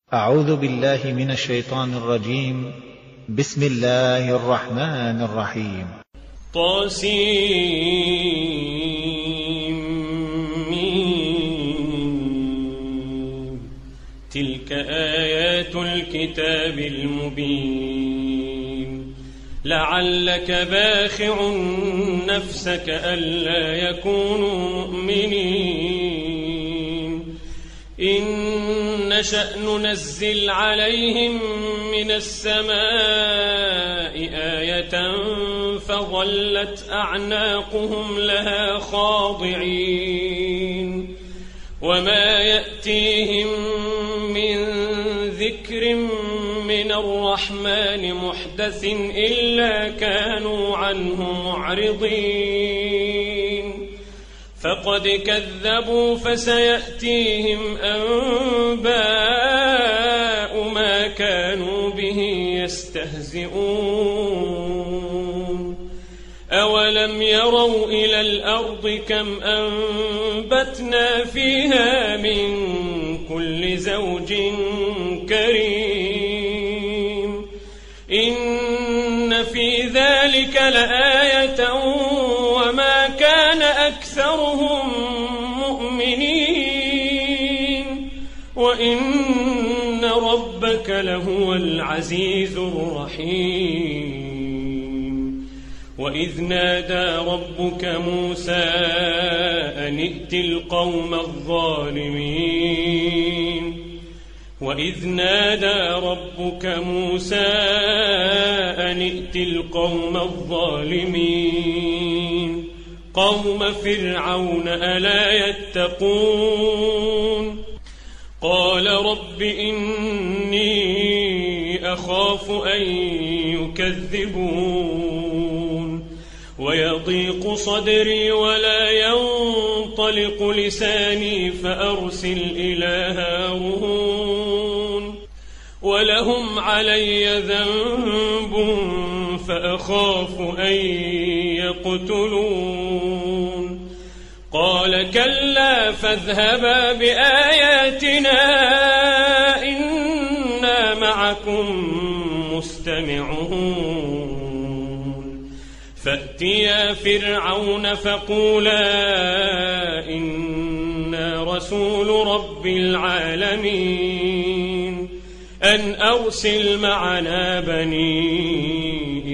أعوذ بالله من الشيطان الرجيم. بسم الله الرحمن الرحيم. تلك آيات الكتاب المبين لعلك باخع نفسك ألا يكونوا مؤمنين إن نشأ ننزل عليهم من السماء آية فظلت أعناقهم لها خاضعين وما يأتيهم من ذكر من الرحمن محدث إلا كانوا عنه معرضين فقد كذبوا فسيأتيهم أنباء ما كانوا به يستهزئون أولم يروا إلى الأرض كم أنبتنا فيها من كل زوج كريم إن في ذلك لآية وما كان أكثرهم مؤمنين وإن ربك لهو العزيز الرحيم وإذ نادى ربك موسى أن ائت القوم الظالمين وإذ نادى ربك موسى أن ائت القوم الظالمين قوم فرعون ألا يتقون قال رب إني أخاف أن يكذبون ويضيق صدري ولا ينطلق لساني فأرسل إلى هارون ولهم علي ذنب فأخاف أن يقتلون قال كلا فاذهبا بآياتنا إنا معكم مستمعون فأتيا فرعون فقولا إنا رسول رب العالمين أن أرسل معنا بني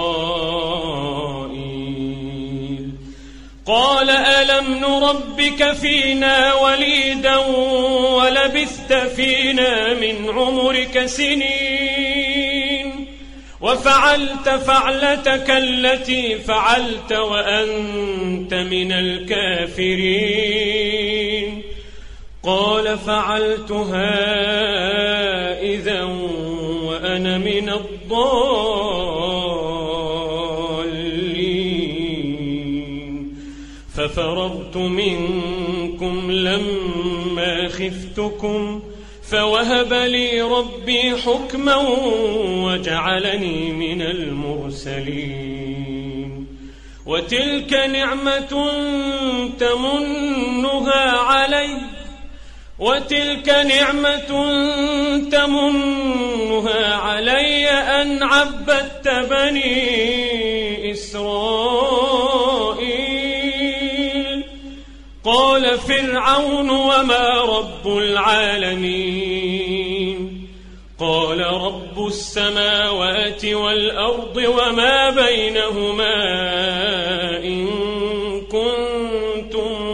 إسرائيل قال ألم نربك فينا وليدا ولبثت فينا من عمرك سنين وفعلت فعلتك التي فعلت وأنت من الكافرين قال فعلتها إذا وأنا من الضالين ففررت منكم لما خفتكم فوهب لي ربي حكما وجعلني من المرسلين وتلك نعمة تمنها علي أن عبدت بني إسرائيل قال فرعون وما رب العالمين قال رب السماوات والأرض وما بينهما إن كنتم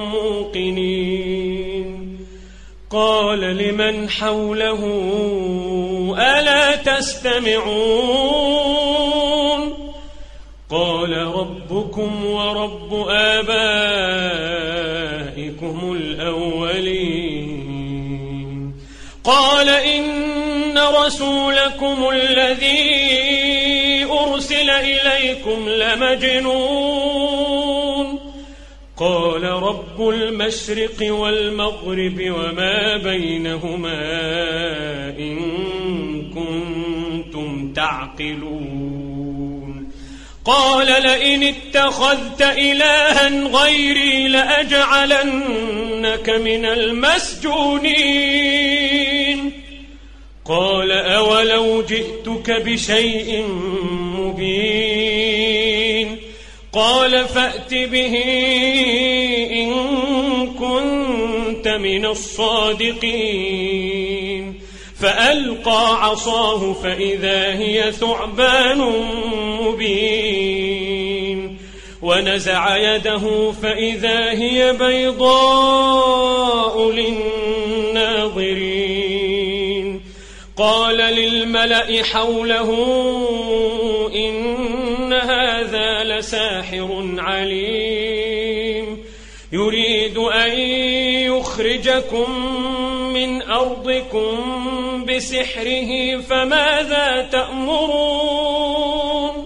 موقنين قال لمن حوله ألا تستمعون قال ربكم ورب آبائكم الأولين قال إن رسولكم الذي أرسل إليكم لمجنون قال رب المشرق والمغرب وما بينهما إن كنتم تعقلون قال لئن اتخذت إلها غيري لأجعلنك من المسجونين جئتك بشيء مبين قال فأت به إن كنت من الصادقين فألقى عصاه فإذا هي ثعبان مبين ونزع يده فإذا هي بيضاء للناظرين قال للملأ حوله إن هذا لساحر عليم يريد أن يخرجكم من أرضكم بسحره فماذا تأمرون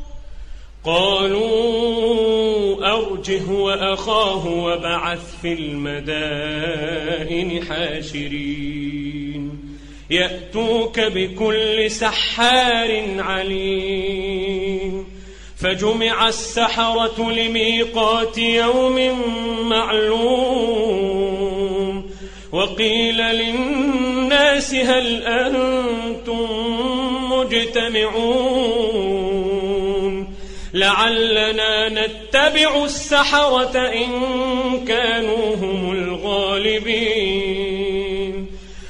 قالوا أرجه وأخاه وابعث في المدائن حاشرين يأتوك بكل سحار عليم فجمع السحرة لميقات يوم معلوم وقيل للناس هل أنتم مجتمعون لعلنا نتبع السحرة إن كانوا هم الغالبين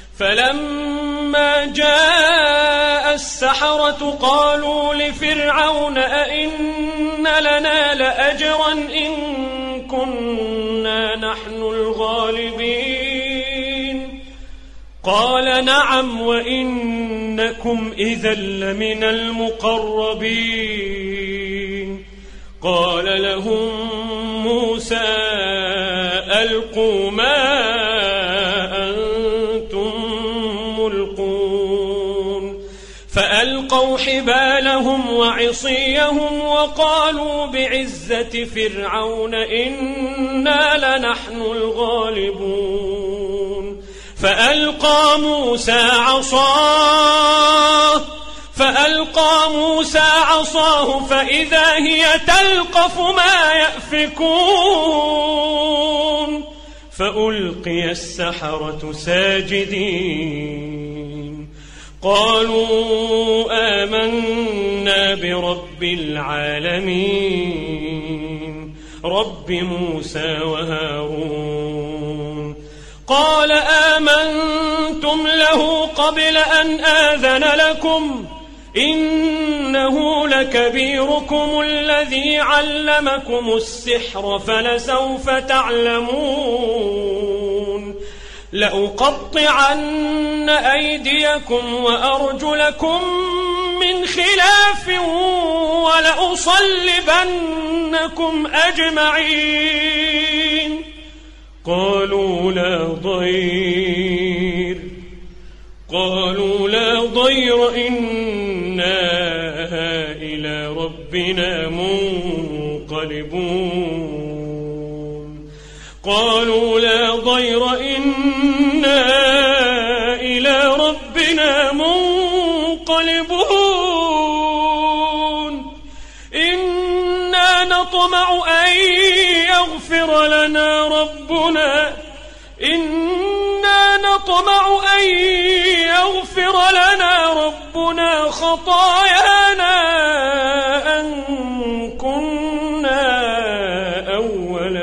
فلما جاء السحرة قالوا لفرعون أئن لنا لأجرا إن كنا نحن الغالبين قال نعم وإنكم إذا لمن المقربين قال لهم موسى ألقوا ما أنتم ملقون فألقوا حبالهم وعصيهم وقالوا بعزة فرعون إنا لنحن الغالبون فألقى موسى عصاه فإذا هي تلقف ما يأفكون فألقي السحرة ساجدين قالوا آمنا برب العالمين رب موسى وهارون قال آمنتم له قبل أن آذن لكم إنه لكبيركم الذي علمكم السحر فلسوف تعلمون لأقطعن أيديكم وأرجلكم من خلاف ولأصلبنكم أجمعين قالوا لا ضير إنا إلى ربنا منقلبون قالوا لا ضير إنا إلى ربنا منقلبون إنا نطمع أن يغفر لنا ربنا خطايانا أن كنا أول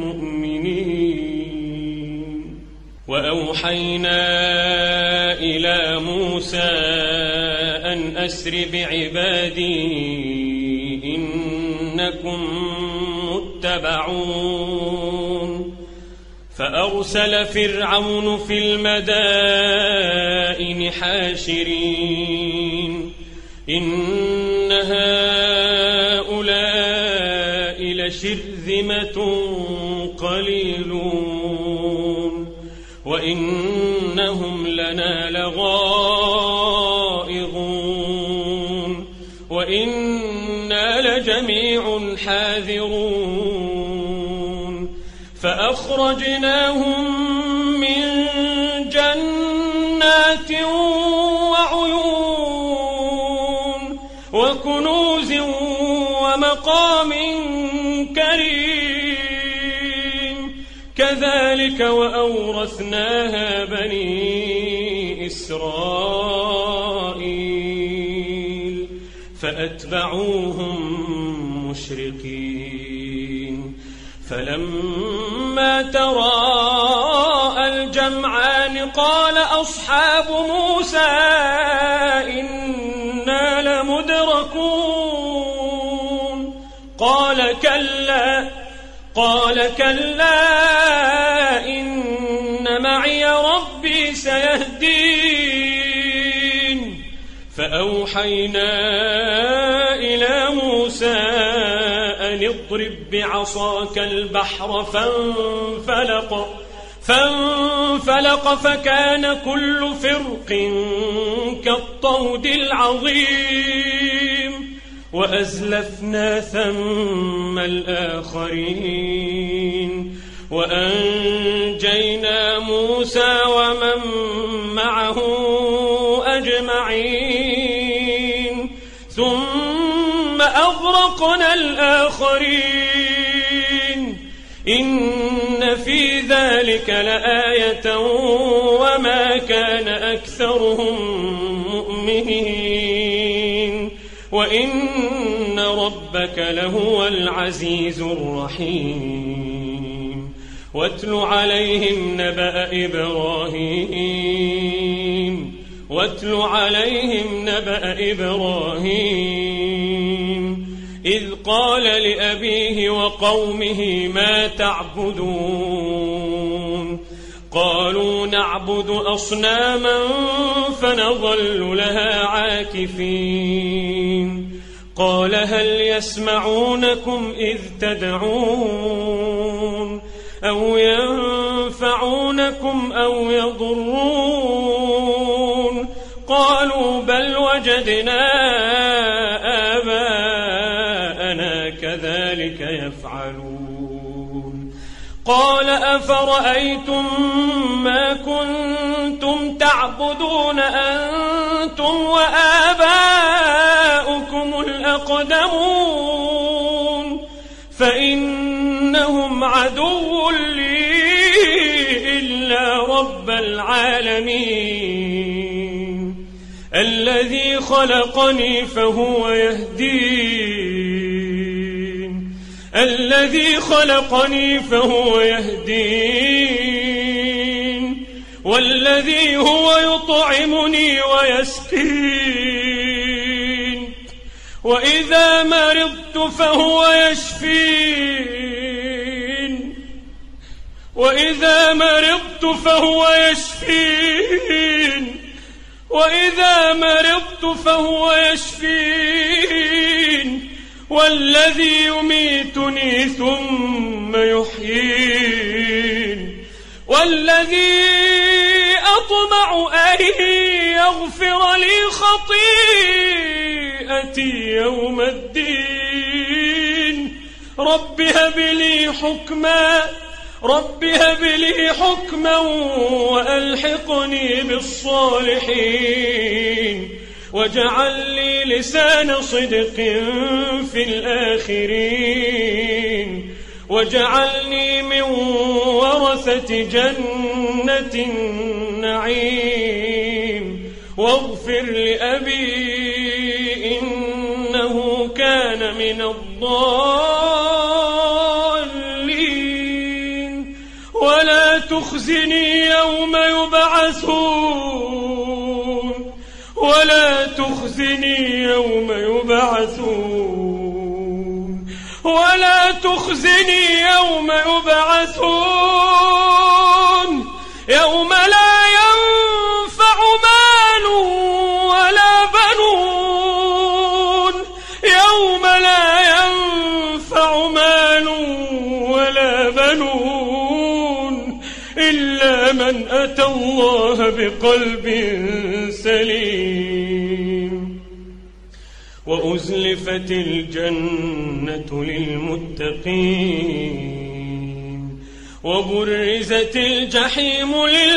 المؤمنين وأوحينا إلى موسى أن أسر بعبادي إنكم متبعون فأرسل فرعون في المدائن حاشرين إن هؤلاء لشرذمة قليلون وإنهم لنا لغائظون وإنا لجميع حاذرون فأخرجناهم من جنات وعيون وكنوز ومقام كريم كذلك وأورثناها بني إسرائيل فأتبعوهم مشرقين فلما تراءى الجمعان قال أصحاب موسى إنا لمدركون قال كلا إن معي ربي سيهدين فأوحينا إلى موسى أن اضرب بعصاك البحر فانفلق فكان كل فرق كالطود العظيم وأزلفنا ثم الآخرين وأنجينا موسى ومن معه أجمعين ثم أغرقنا الآخرين إن في ذلك لآية وما كان أكثرهم مؤمنين وإن ربك لهو العزيز الرحيم واتل عليهم نبأ إبراهيم إذ قال لأبيه وقومه ما تعبدون قالوا نعبد أصناما فنظل لها عاكفين قال هل يسمعونكم إذ تدعون أو ينفعونكم أو يضرون قالوا بل وجدنا آباءنا كذلك يفعلون قال أفرأيتم ما كنتم تعبدون أنتم وآباؤكم الأقدمون فإنهم عدو لي إلا رب العالمين الذي خلقني فهو يهدين والذي هو يطعمني ويسقين وإذا مرضت فهو يشفين والذي يميتني ثم يحيين والذي أطمع أن يغفر لي خطيئتي يوم الدين رب هب لي حكما وألحقني بالصالحين واجعل لي لسان صدق في الآخرين واجعلني من ورثة جنة النعيم واغفر لأبي إنه كان من الضالين ولا تخزني يوم يبعثون يوم لا ينفع مال ولا بنون إلا من أتى الله بقلب سليم وأزلفت الجنة للمتقين وبرزت الجحيم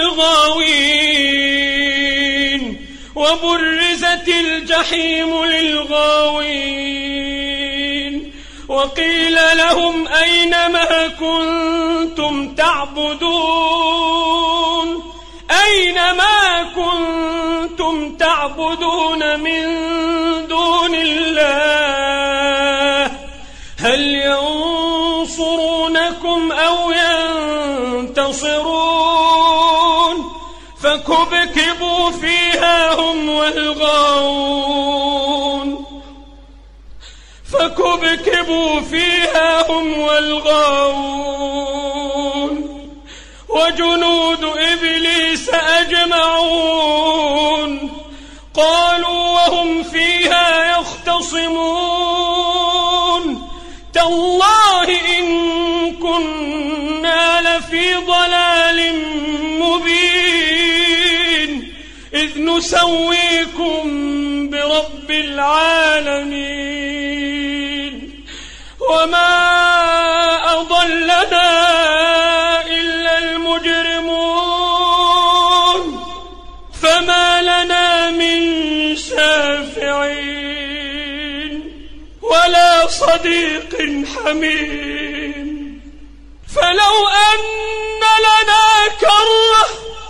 للغاوين وقيل لهم أين ما كنتم تعبدون كنتم تعبدون من دون الله هل ينصرونكم أو ينتصرون فكبكبوا فيها هم والغاوون وجنود إبليس أجمعون قالوا وهم فيها يختصمون تالله إن كنا لفي ضلال مبين إذ نسويكم برب العالمين وما أضلنا إلا المجرمون فما لنا من شافعين ولا صديق حميم فلو أن لنا كرة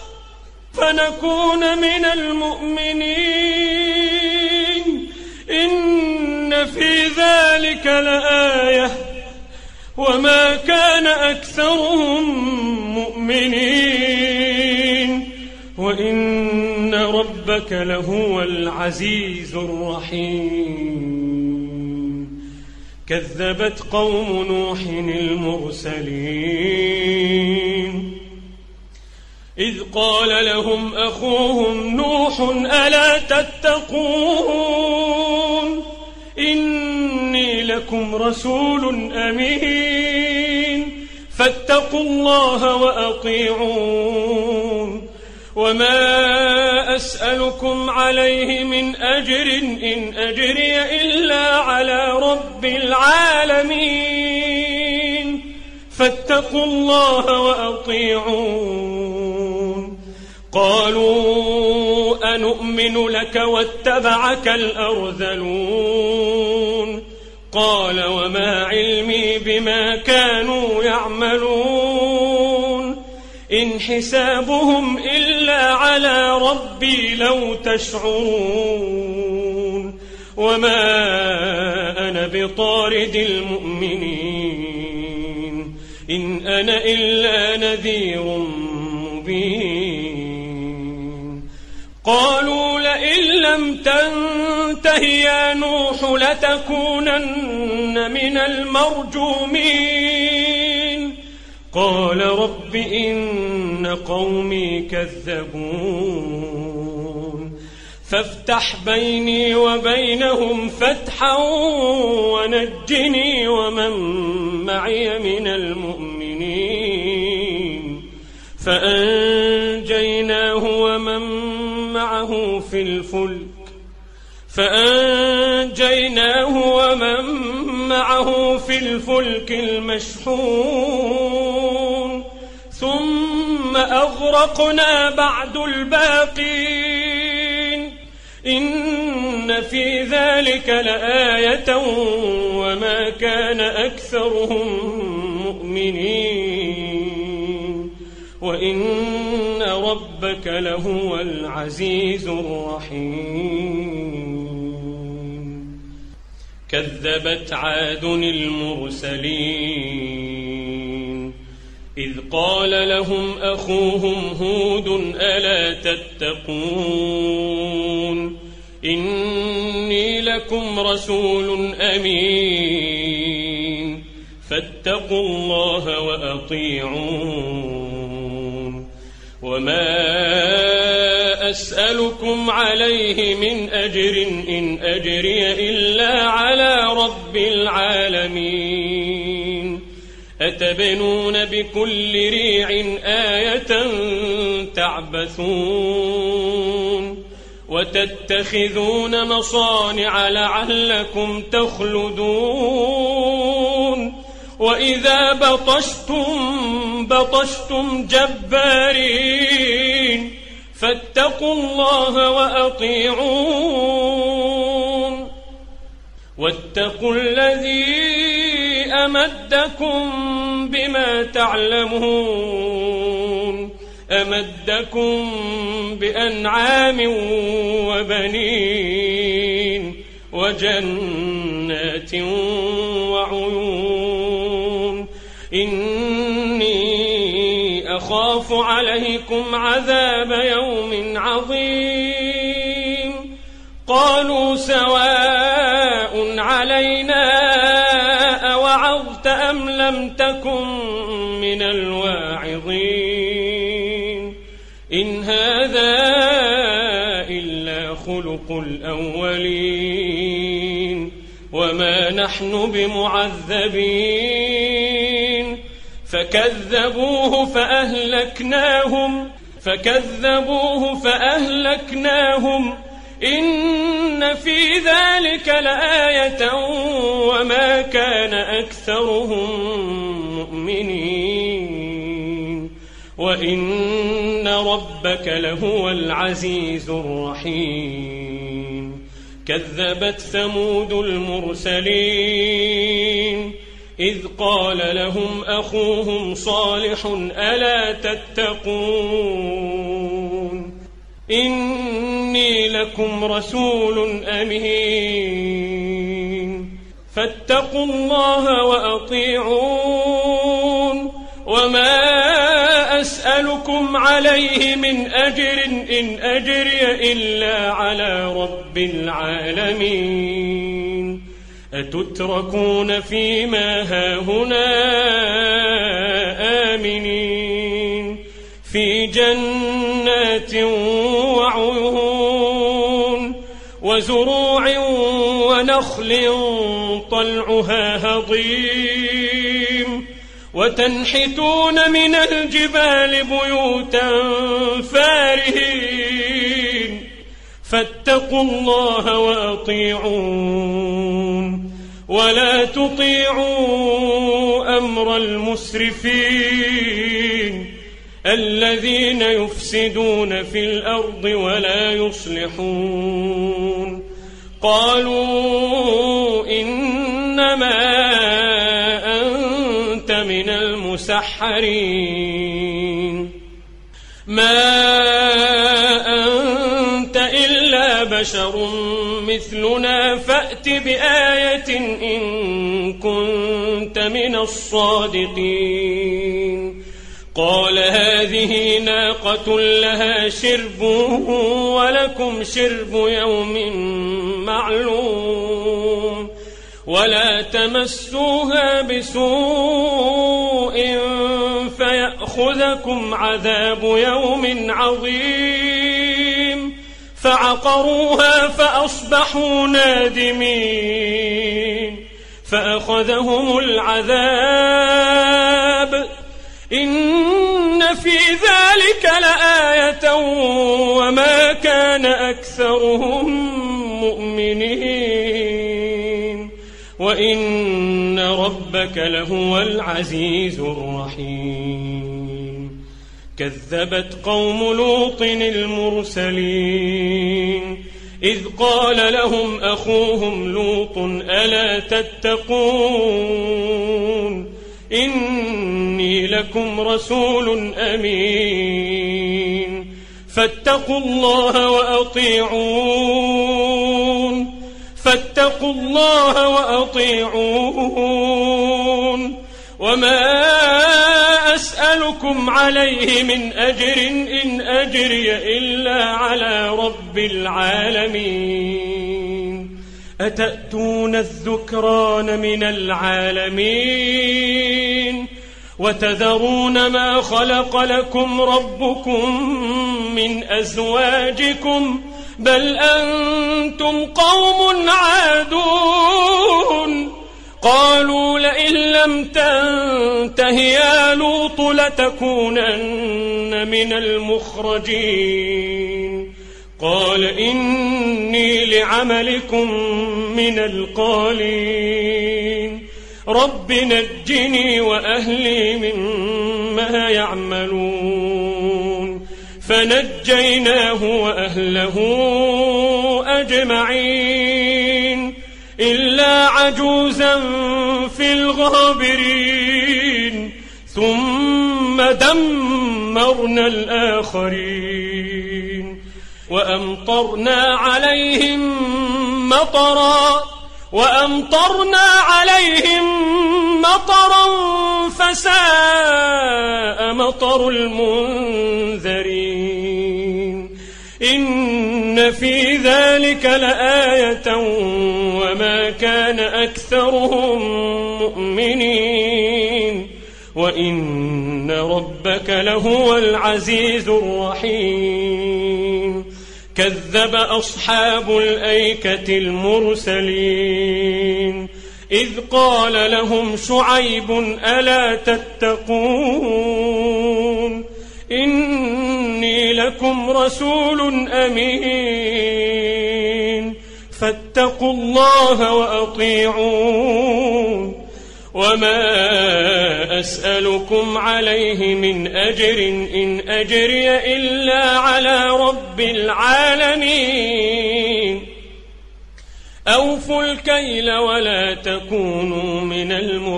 فنكون من المؤمنين إن في ذلك لآية وما كان أكثرهم مؤمنين وإن ربك لهو العزيز الرحيم كذبت قوم نوح المرسلين إذ قال لهم أخوهم نوح ألا تتقون إني لكم رسول أمين فاتقوا الله وأطيعون وما أسألكم عليه من أجر إن أجري إلا على رب العالمين فاتقوا الله وأطيعون قالوا أنؤمن لك واتبعك الأرذلون قال وما علمي بما كانوا يعملون إن حسابهم إلا على ربي لو تشعرون وما أنا بطارد المؤمنين إن أنا إلا نذير مبين قالوا لئن لم تنته يا نوح لتكونن من المرجومين قال رب إن قومي كذبون فافتح بيني وبينهم فتحا ونجني ومن معي من المؤمنين فأنجيناه ومن معه في الفلك المشحون ثم أغرقنا بعد الباقين إن في ذلك لآية وما كان أكثرهم مؤمنين وإن ربك لهو العزيز الرحيم كذبت عاد المرسلين إذ قال لهم أخوهم هود ألا تتقون إني لكم رسول أمين فاتقوا الله وأطيعون وما أسألكم عليه من أجر إن أجري إلا على رب العالمين أتبنون بكل ريع آية تعبثون وتتخذون مصانع لعلكم تخلدون وإذا بطشتم جبارين فاتقوا الله وأطيعون واتقوا الذي أمدكم بما تعلمون أمدكم بأنعام وبنين وجنات وعيون إني أخاف عليكم عذاب يوم عظيم قالوا سواء علينا أوعظت أم لم تكن من الواعظين إن هذا إلا خلق الأولين وما نحن بمعذبين فكذبوه فأهلكناهم إن في ذلك لآية وما كان أكثرهم مؤمنين وإن ربك لهو العزيز الرحيم كذبت ثمود المرسلين إذ قال لهم أخوهم صالح ألا تتقون إني لكم رسول أمين فاتقوا الله وأطيعون وما أسألكم عليه من أجر إن أجري إلا على رب العالمين أتتركون فيما هاهنا آمنين في جنات وعيون وزروع ونخل طلعها هضيم وتنحتون من الجبال بيوتا فارهين فاتقوا الله وأطيعون ولا تطيعوا أمر المسرفين الذين يفسدون في الأرض ولا يصلحون قالوا إنما أنت من المسحرين ما أنت إلا بشر مثلنا فأت بآية إن كنت من الصادقين قال هذه ناقة لها شرب ولكم شرب يوم معلوم ولا تمسوها بسوء فيأخذكم عذاب يوم عظيم فعقروها فأصبحوا نادمين فأخذهم العذاب إن في ذلك لآية وما كان أكثرهم مؤمنين وإن ربك لهو العزيز الرحيم كذبت قوم لوط المرسلين إذ قال لهم أخوهم لوط ألا تتقون إني لكم رسول أمين فاتقوا الله وأطيعون وما أسألكم عليه من أجر إن أجري إلا على رب العالمين أتأتون الذكران من العالمين وتذرون ما خلق لكم ربكم من أزواجكم بل أنتم قوم عادون قالوا لئن لم تنته يا لوط لتكونن من المخرجين قال إني لعملكم من القالين رب نجني وأهلي مما يعملون فنجيناه وأهله أجمعين إلا عجوزا في الغابرين ثم دمرنا ودمرنا الآخرين وأمطرنا عليهم مطرا فساء مطر المنذرين إن في ذلك لآية وما كان أكثرهم مؤمنين وإن ربك لهو العزيز الرحيم كذب أصحاب الأيكة المرسلين إذ قال لهم شعيب ألا تتقون إني لكم رسول أمين فاتقوا الله وأطيعون وما أسألكم عليه من أجر إن أجري إلا على رب العالمين أوفوا الكيل ولا تكونوا من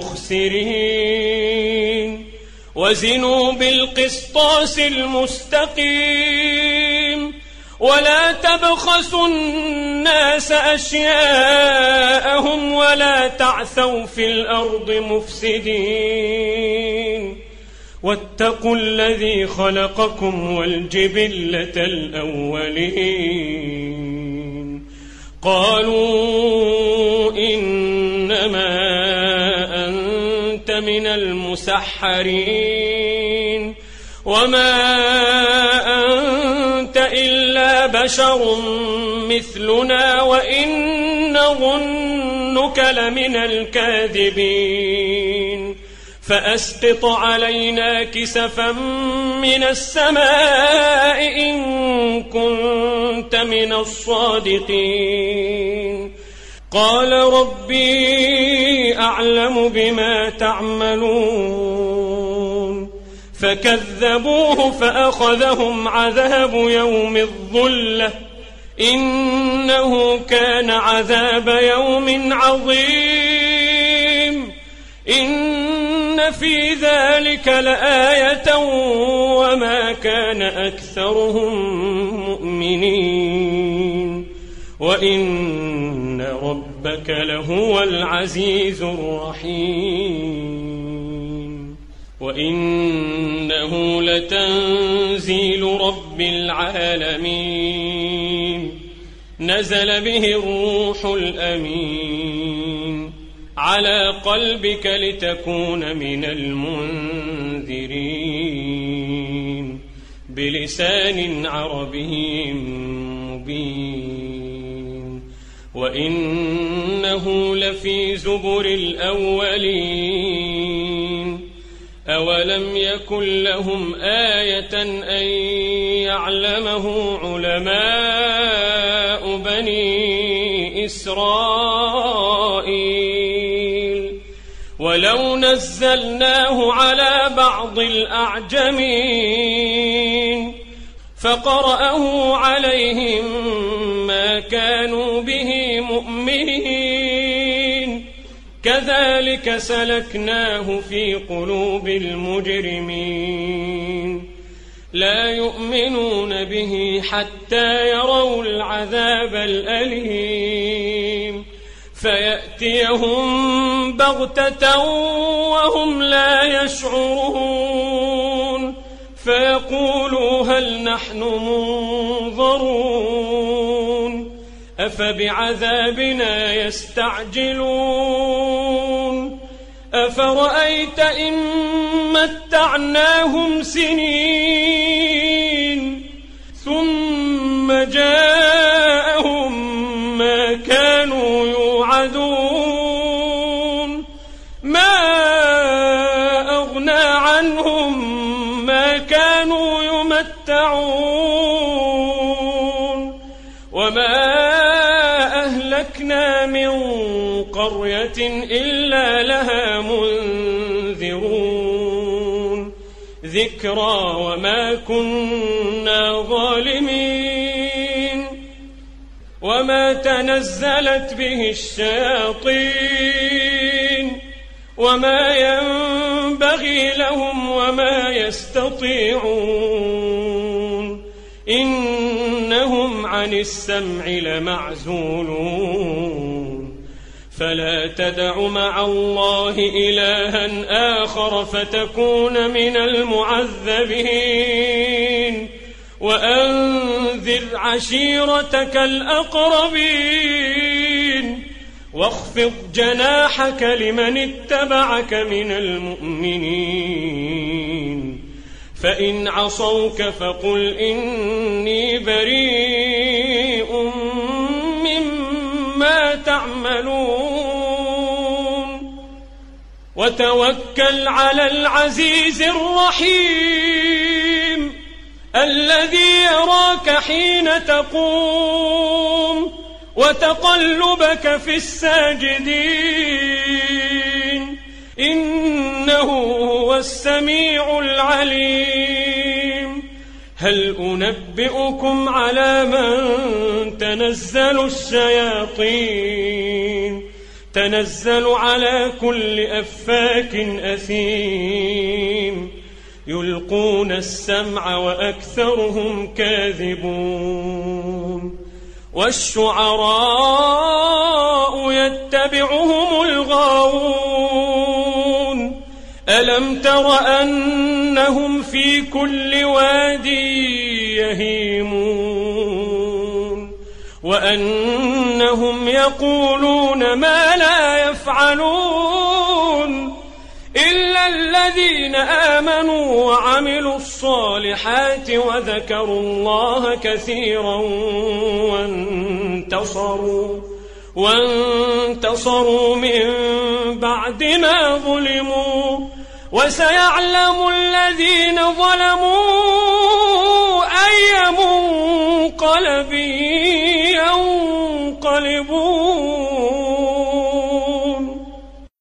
المخسرين وزنوا بالقسطاس المستقيم ولا تبخسوا الناس أشياءهم ولا تعثوا في الأرض مفسدين واتقوا الذي خلقكم والجبلة الأولين قالوا إنما أنت من المسحرين وما أنت إلا بشر مثلنا وإن نظنك لمن الكاذبين فأسقط علينا كسفا من السماء إن كنت من الصادقين قال ربي أعلم بما تعملون فكذبوه فأخذهم عذاب يوم الظلة إنه كان عذاب يوم عظيم إن في ذلك لآية وما كان أكثرهم مؤمنين وإن ربك لهو العزيز الرحيم وإنه لتنزيل رب العالمين نزل به الروح الأمين على قلبك لتكون من المنذرين بلسان عربي مبين وإنه لفي زبر الأولين أولم يكن لهم آية أن يعلمه علماء بني إسرائيل ولو نزلناه على بعض الأعجمين فقرأه عليهم ما كانوا به مؤمنين كذلك سلكناه في قلوب المجرمين لا يؤمنون به حتى يروا العذاب الأليم فيأتيهم بغتة وهم لا يشعرون فيقولوا هل نحن منظرون أفبعذابنا يستعجلون أفرأيت إن متعناهم سنين ثم جاءهم ما كانوا يوعدون ما أغنى عنهم ما كانوا يمتعون وما أهلكنا من قرية إلا لها منذرون ذكرى وما كنا ظالمين وما تنزلت به الشياطين وما ينبغي ينبغي لهم وما يستطيعون إنهم عن السمع لمعزولون فلا تدع مع الله إلها آخر فتكون من المعذبين وأنذر عشيرتك الأقربين واخفض جناحك لمن اتبعك من المؤمنين فإن عصوك فقل إني بريء مما تعملون وتوكل على العزيز الرحيم الذي يراك حين تقوم وتقلبك في الساجدين إنه هو السميع العليم هل أنبئكم على من تنزل الشياطين تنزل على كل أفاك أثيم يلقون السمع وأكثرهم كاذبون والشعراء يتبعهم الغاوون ألم تر أنهم في كل واد يهيمون وأنهم يقولون ما لا يفعلون إلا الذين آمنوا وعملوا الصالحات وذكروا الله كثيرا وانتصروا من بعد ما ظلموا وسيعلم الذين ظلموا أي منقلب ينقلبون